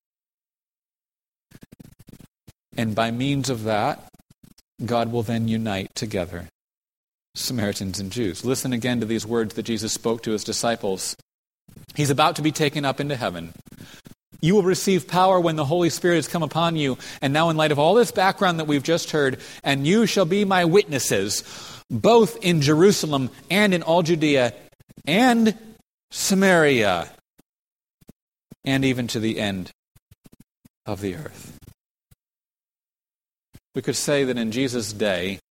A: And by means of that, God will then unite together Samaritans and Jews. Listen again to these words that Jesus spoke to his disciples. He's about to be taken up into heaven. You will receive power when the Holy Spirit has come upon you. And now in light of all this background that we've just heard, and you shall be my witnesses, both in Jerusalem and in all Judea and Samaria, and even to the end of the earth. We could say that in Jesus' day,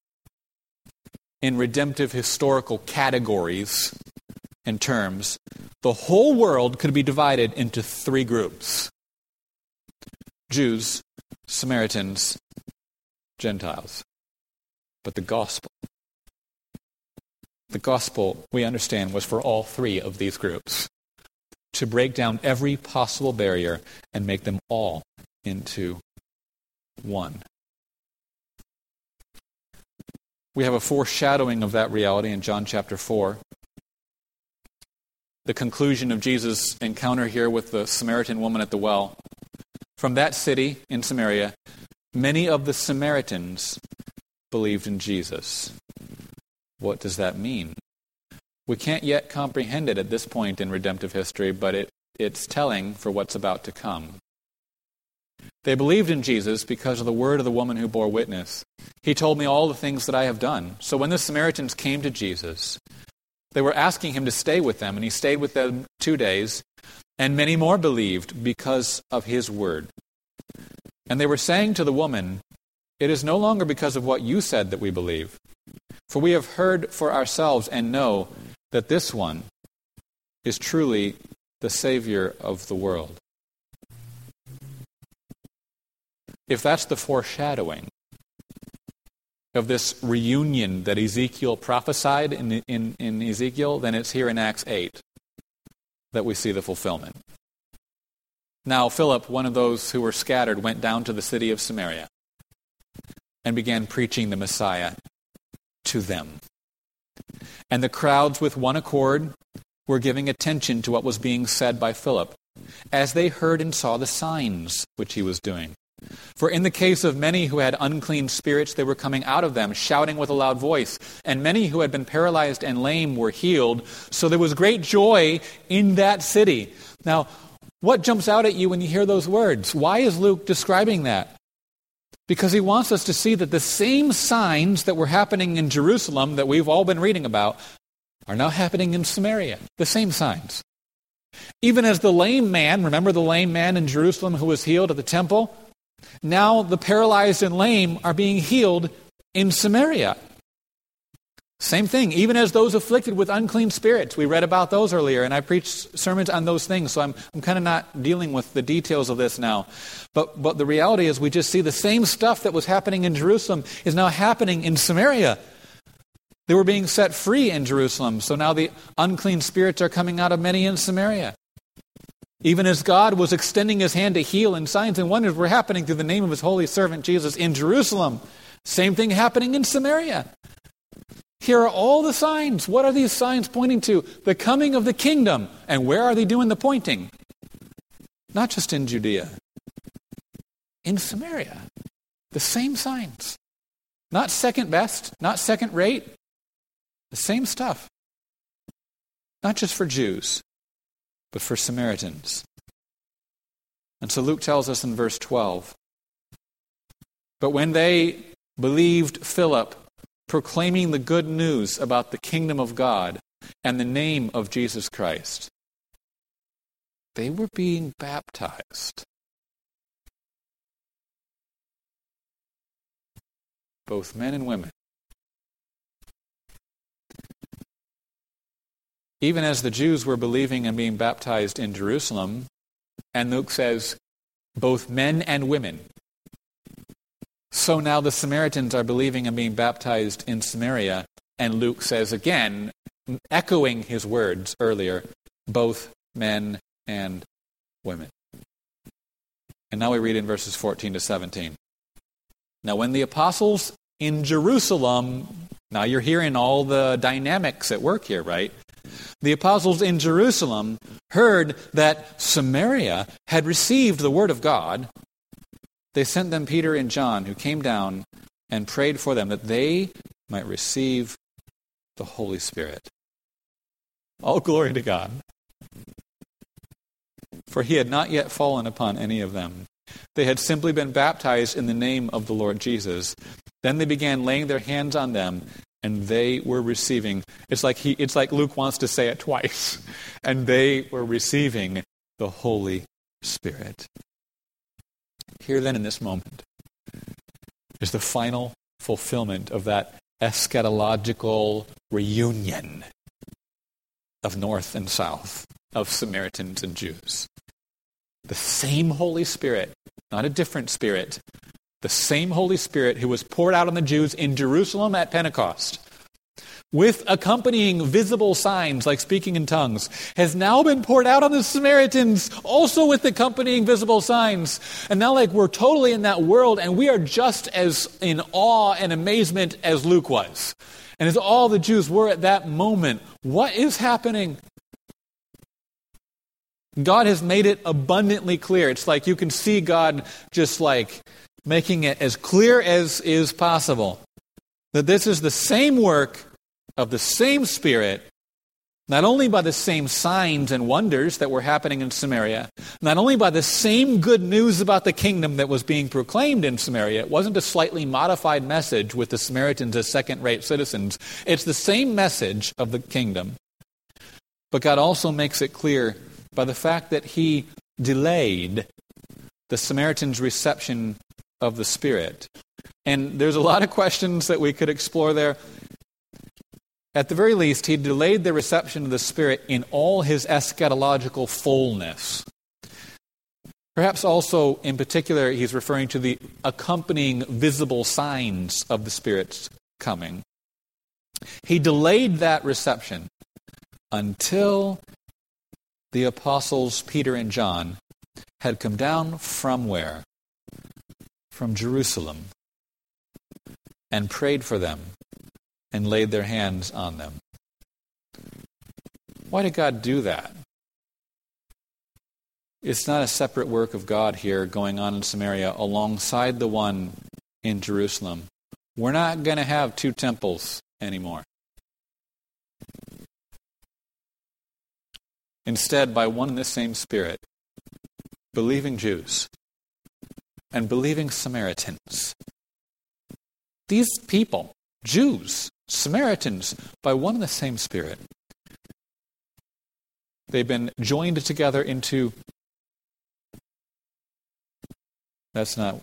A: in redemptive historical categories and terms, the whole world could be divided into three groups: Jews, Samaritans, Gentiles. But the gospel, the gospel, we understand, was for all three of these groups, to break down every possible barrier and make them all into one. We have a foreshadowing of that reality in John chapter four. The conclusion of Jesus' encounter here with the Samaritan woman at the well. From that city in Samaria, many of the Samaritans believed in Jesus. What does that mean? We can't yet comprehend it at this point in redemptive history, but it, it's telling for what's about to come. They believed in Jesus because of the word of the woman who bore witness. He told me all the things that I have done. So when the Samaritans came to Jesus, they were asking him to stay with them, and he stayed with them two days, and many more believed because of his word. And they were saying to the woman, "It is no longer because of what you said that we believe, for we have heard for ourselves and know that this one is truly the Savior of the world." If that's the foreshadowing of this reunion that Ezekiel prophesied in, in, in Ezekiel, then it's here in Acts eight that we see the fulfillment. Now Philip, one of those who were scattered, went down to the city of Samaria and began preaching the Messiah to them. And the crowds with one accord were giving attention to what was being said by Philip, as they heard and saw the signs which he was doing. For in the case of many who had unclean spirits, they were coming out of them, shouting with a loud voice. And many who had been paralyzed and lame were healed. So there was great joy in that city. Now, what jumps out at you when you hear those words? Why is Luke describing that? Because he wants us to see that the same signs that were happening in Jerusalem that we've all been reading about are now happening in Samaria. The same signs. Even as the lame man, remember the lame man in Jerusalem who was healed at the temple? Now the paralyzed and lame are being healed in Samaria. Same thing, even as those afflicted with unclean spirits. We read about those earlier, and I preached sermons on those things, so I'm, I'm kind of not dealing with the details of this now. But, but the reality is we just see the same stuff that was happening in Jerusalem is now happening in Samaria. They were being set free in Jerusalem, so now the unclean spirits are coming out of many in Samaria. Even as God was extending his hand to heal, and signs and wonders were happening through the name of his holy servant Jesus in Jerusalem, same thing happening in Samaria. Here are all the signs. What are these signs pointing to? The coming of the kingdom. And where are they doing the pointing? Not just in Judea. In Samaria. The same signs. Not second best, not second rate. The same stuff. Not just for Jews, but for Samaritans. And so Luke tells us in verse twelve, but when they believed Philip, proclaiming the good news about the kingdom of God and the name of Jesus Christ, they were being baptized. Both men and women. Even as the Jews were believing and being baptized in Jerusalem, and Luke says, both men and women, so now the Samaritans are believing and being baptized in Samaria, and Luke says again, echoing his words earlier, both men and women. And now we read in verses fourteen to seventeen. Now when the apostles in Jerusalem, now you're hearing all the dynamics at work here, right? The apostles in Jerusalem heard that Samaria had received the word of God. They sent them Peter and John, who came down and prayed for them that they might receive the Holy Spirit. All glory to God. For he had not yet fallen upon any of them. They had simply been baptized in the name of the Lord Jesus. Then they began laying their hands on them, and they were receiving. It's like he, it's like Luke wants to say it twice. And they were receiving the Holy Spirit. Here then in this moment is the final fulfillment of that eschatological reunion of North and South, of Samaritans and Jews. The same Holy Spirit, not a different Spirit, the same Holy Spirit who was poured out on the Jews in Jerusalem at Pentecost, with accompanying visible signs like speaking in tongues, has now been poured out on the Samaritans, also with accompanying visible signs. And now like we're totally in that world, and we are just as in awe and amazement as Luke was. And as all the Jews were at that moment, what is happening? God has made it abundantly clear. It's like you can see God just like making it as clear as is possible that this is the same work of the same Spirit, not only by the same signs and wonders that were happening in Samaria, not only by the same good news about the kingdom that was being proclaimed in Samaria. It wasn't a slightly modified message with the Samaritans as second-rate citizens. It's the same message of the kingdom. But God also makes it clear by the fact that he delayed the Samaritans' reception of the Spirit. And there's a lot of questions that we could explore there. At the very least, he delayed the reception of the Spirit in all his eschatological fullness. Perhaps also, in particular, he's referring to the accompanying visible signs of the Spirit's coming. He delayed that reception until the apostles Peter and John had come down from where? From Jerusalem, and prayed for them and laid their hands on them. Why did God do that? It's not a separate work of God here going on in Samaria alongside the one in Jerusalem. We're not going to have two temples anymore. Instead, by one and the same Spirit, believing Jews and believing Samaritans. These people, Jews, Samaritans, by one and the same Spirit, they've been joined together into, that's not,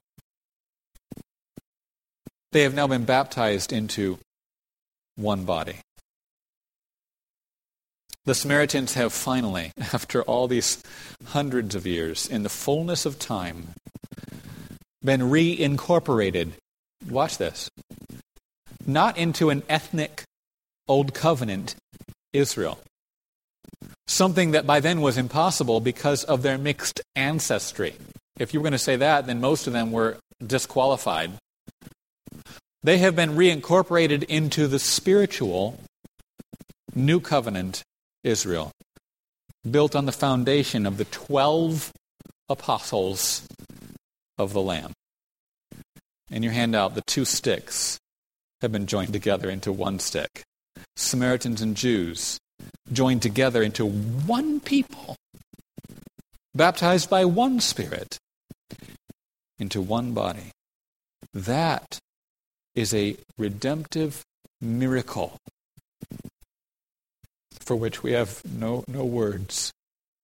A: they have now been baptized into one body. The Samaritans have finally, after all these hundreds of years, in the fullness of time, been reincorporated, watch this, not into an ethnic Old Covenant Israel. Something that by then was impossible because of their mixed ancestry. If you were going to say that, then most of them were disqualified. They have been reincorporated into the spiritual New Covenant Israel, built on the foundation of the twelve apostles of the Lamb. In your handout, the two sticks have been joined together into one stick. Samaritans and Jews joined together into one people, baptized by one Spirit, into one body. That is a redemptive miracle for which we have no, no words.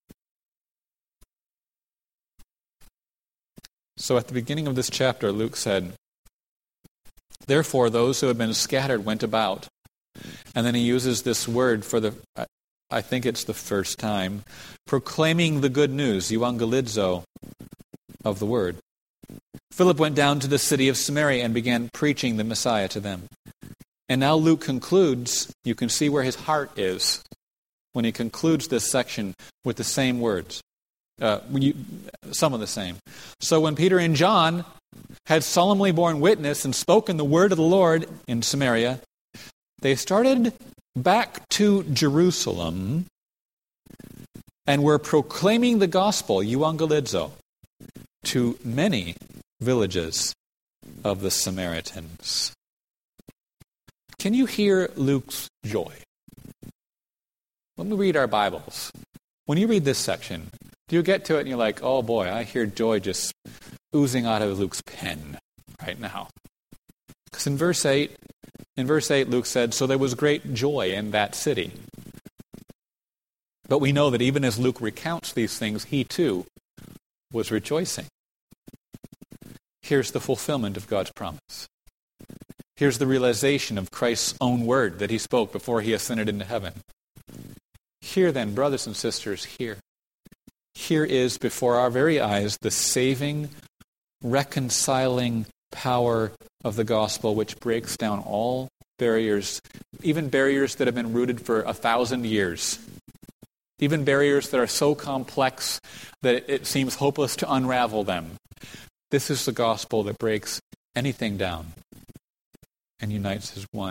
A: So at the beginning of this chapter, Luke said, "Therefore those who had been scattered went about." And then he uses this word for the, I think it's the first time, proclaiming the good news, euangelizo, of the word. Philip went down to the city of Samaria and began preaching the Messiah to them. And now Luke concludes, you can see where his heart is when he concludes this section with the same words. Uh, you, some of the same. So when Peter and John had solemnly borne witness and spoken the word of the Lord in Samaria, they started back to Jerusalem and were proclaiming the gospel, euangelizo, to many villages of the Samaritans. Can you hear Luke's joy? When we read our Bibles, when you read this section, do you get to it and you're like, oh boy, I hear joy just oozing out of Luke's pen right now? Because in verse eight, in verse eight, Luke said, "So there was great joy in that city." But we know that even as Luke recounts these things, he too was rejoicing. Here's the fulfillment of God's promise. Here's the realization of Christ's own word that he spoke before he ascended into heaven. Here then, brothers and sisters, here. Here is before our very eyes the saving, reconciling power of the gospel, which breaks down all barriers, even barriers that have been rooted for a thousand years, even barriers that are so complex that it seems hopeless to unravel them. This is the gospel that breaks anything down and unites as one.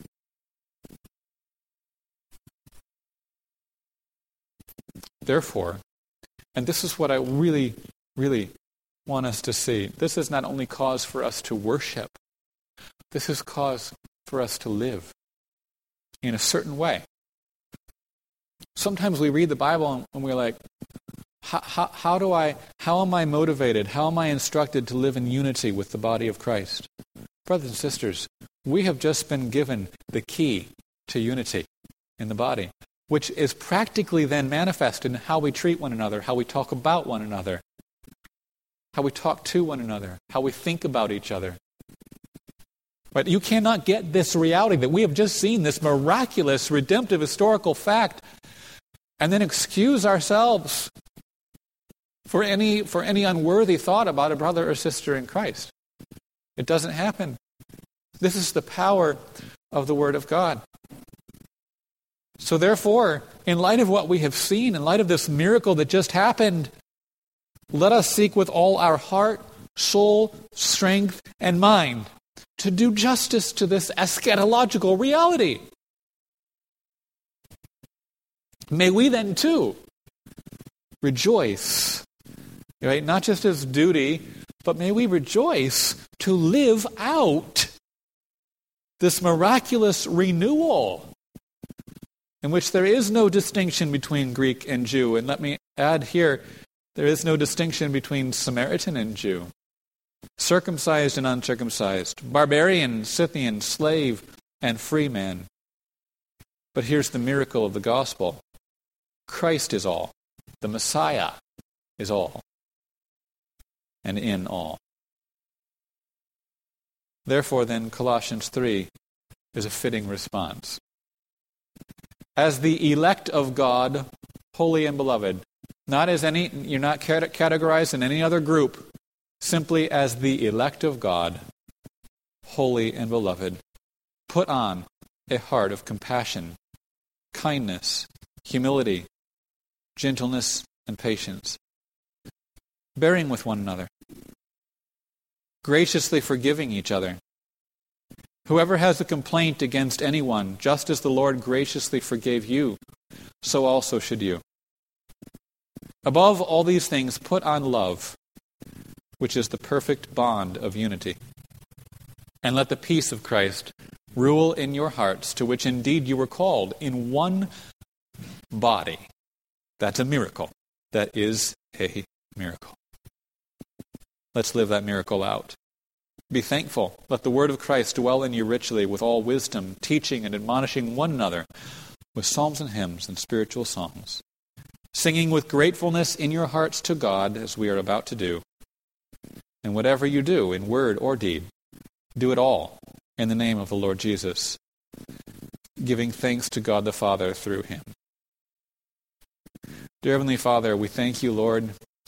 A: Therefore, and this is what I really, really want us to see, this is not only cause for us to worship, this is cause for us to live in a certain way. Sometimes we read the Bible and we're like, how, how, how do I, how am I motivated? How am I instructed to live in unity with the body of Christ? Brothers and sisters, we have just been given the key to unity in the body, which is practically then manifest in how we treat one another, how we talk about one another, how we talk to one another, how we think about each other. But you cannot get this reality that we have just seen, this miraculous, redemptive, historical fact, and then excuse ourselves for any for any unworthy thought about a brother or sister in Christ. It doesn't happen. This is the power of the Word of God. So therefore, in light of what we have seen, in light of this miracle that just happened, let us seek with all our heart, soul, strength, and mind to do justice to this eschatological reality. May we then too rejoice, right? Not just as duty, but may we rejoice to live out this miraculous renewal in which there is no distinction between Greek and Jew. And let me add here, there is no distinction between Samaritan and Jew, circumcised and uncircumcised, barbarian, Scythian, slave, and free man. But here's the miracle of the gospel. Christ is all. The Messiah is all. And in all. Therefore, then, Colossians three is a fitting response. As the elect of God, holy and beloved, not as any, you're not categorized in any other group, simply as the elect of God, holy and beloved, put on a heart of compassion, kindness, humility, gentleness, and patience, bearing with one another, graciously forgiving each other. Whoever has a complaint against anyone, just as the Lord graciously forgave you, so also should you. Above all these things, put on love, which is the perfect bond of unity. And let the peace of Christ rule in your hearts, to which indeed you were called, in one body. That's a miracle. That is a miracle. Let's live that miracle out. Be thankful. Let the word of Christ dwell in you richly with all wisdom, teaching and admonishing one another with psalms and hymns and spiritual songs, singing with gratefulness in your hearts to God, as we are about to do. And whatever you do, in word or deed, do it all in the name of the Lord Jesus, giving thanks to God the Father through him. Dear Heavenly Father, we thank you, Lord,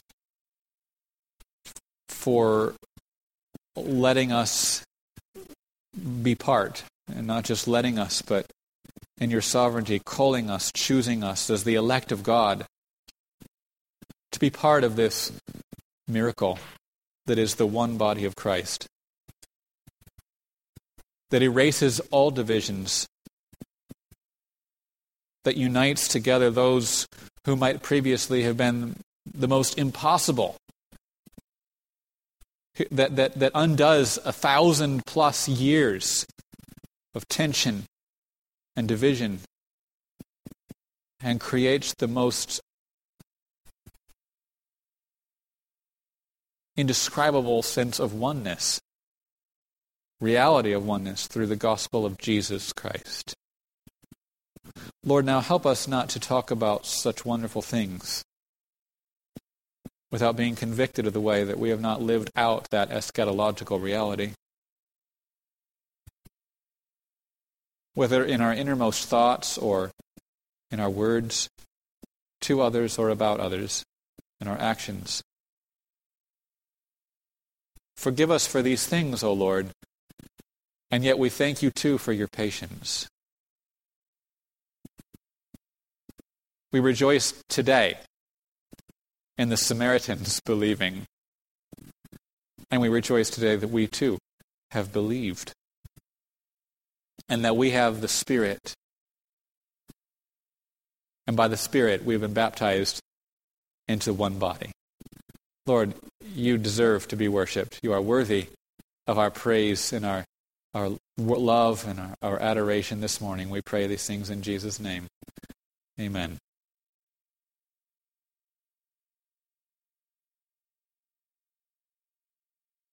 A: for letting us be part, and not just letting us, but in your sovereignty, calling us, choosing us as the elect of God to be part of this miracle that is the one body of Christ, that erases all divisions, that unites together those who might previously have been the most impossible, that, that, that undoes a thousand plus years of tension and division and creates the most indescribable sense of oneness, reality of oneness through the gospel of Jesus Christ. Lord, now help us not to talk about such wonderful things without being convicted of the way that we have not lived out that eschatological reality. Whether in our innermost thoughts or in our words to others or about others, in our actions. Forgive us for these things, O Lord, and yet we thank you too for your patience. We rejoice today in the Samaritans believing, and we rejoice today that we too have believed, and that we have the Spirit, and by the Spirit we have been baptized into one body. Lord, you deserve to be worshipped. You are worthy of our praise and our, our love and our, our adoration this morning. We pray these things in Jesus' name. Amen.